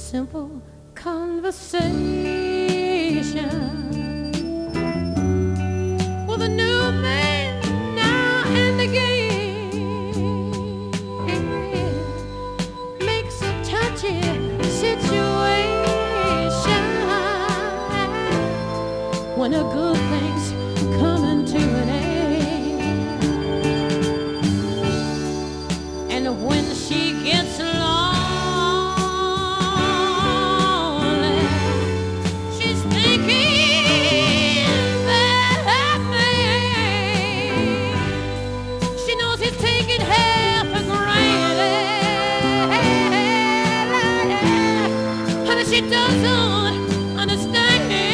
simple conversation with a new man now and again makes a touchy situation when a good thing's coming to an end, and when she gets lonely, she's thinking that man. She knows he's taking her for granted, and she doesn't understand.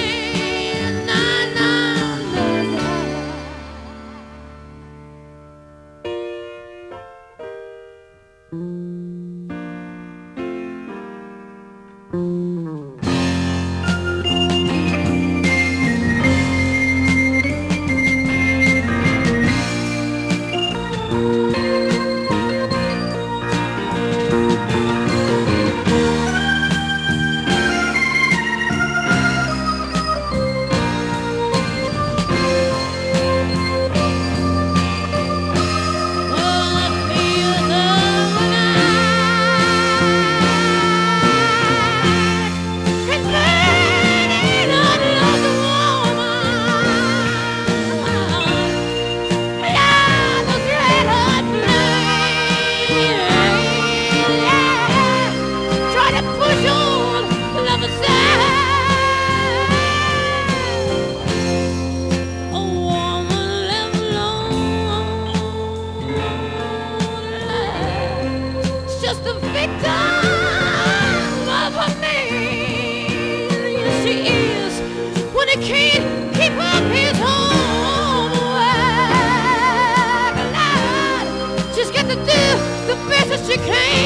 Just a victim of a man. Yes, she is. When he can't keep up his homework, Lord, she's got to do the best that she can.